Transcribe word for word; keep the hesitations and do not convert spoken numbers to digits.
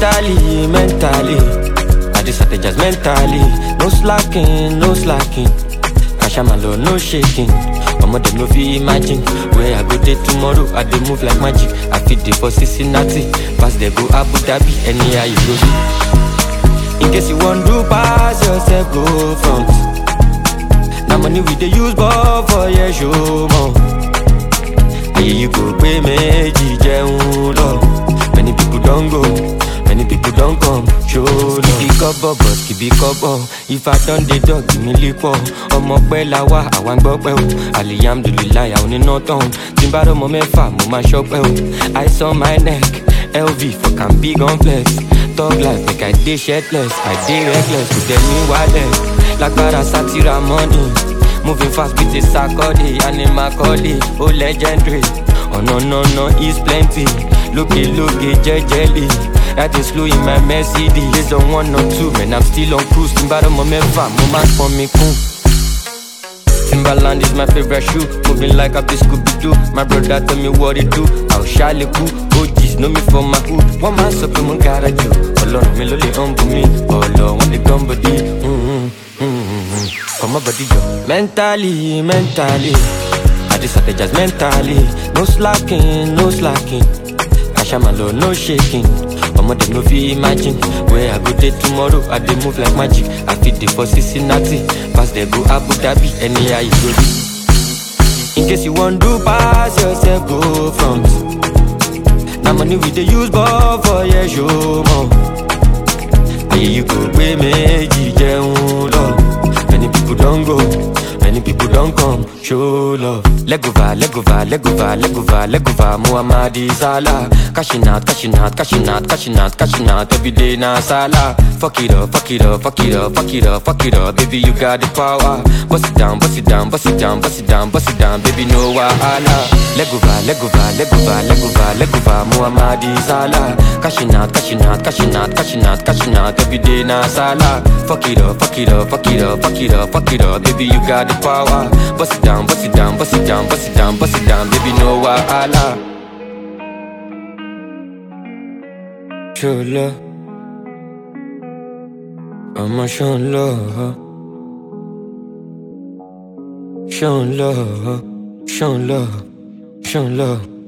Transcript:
Mentally, mentally, I just strategize mentally. No slacking, no slacking. Kashamalo, no shaking. Omo dem no fit imagine where I go day tomorrow. I dey move like magic. I fit dey for Cincinnati, pass dey go Abu Dhabi, anyhow you go see. In case you want do pass yourself, go front. Now money we dey use ball for your show more. Here you go pay meji jeun lo. Many people don't go, many people don't come. Show love. Keep it cover, boss, keep it cover. If I done the dog, give me lipo. Omo pe lawa, I want go pe o. Alhamdulillah, I only know town. Timbaro mo mefa, mo ma shop o. Ice on my neck, L V for can be gun flex. Talk life, make I dey shirtless, I dey reckless. To tell me why like para satira money. Moving fast with the sakodi, animal collie, oh legendary. Oh no no no, it's plenty. Looky looky, jelly. That is slow in my Mercedes. This don't one or two, man, I'm still on cruise. Timbaro mo mefa, mo man for me cool. Timberland is my favorite shoe. Moving like a Scooby-Doo. My brother tell me what it do. I'll shally cool. O Gs know me from my hood. One man up in my garage. Alone me lolly humble me. All on the gun body. Mm-hmm, mm-hmm. Come on body yo. Mentally, mentally, I just strategize mentally. No slacking, no slacking. Kashamalo, no shaking. Omo dem no fit imagine where I go day tomorrow. I dey move like magic. I fit dey for Cincinnati, pass dey go Abu Dhabi, anyhow you go see. In case you want do pass yourself, go front. Now money we dey use ball for your show more. Here you go pay meji jeun lo. Many people don't go, many people don't come. Show love. Legova, legova, legova, legova, legova. Muhammadi Salah. Cashing out, cashing out, cashing out, cashing out, cashing out. Every day na Salah. Fuck it up, fuck it up, fuck it up, fuck it up, fuck it up. Baby, you got the power. Bust it down, bust it down, bust it down, bust it down, bust it down. Baby, no wahala. Legova, legova, legova, legova, legova. Muhammadi Salah. Cashing out, cashing out, cashing out, cashing out, cashing out. Every day na Salah. Fuck it up, fuck it up, fuck it up, fuck it up, fuck it up. Baby, you got the power. Bust it down, bust it down, bust it down, bust it down, bust it down. Baby, no wahala. Show love, I'ma show love, show love, show love, show love.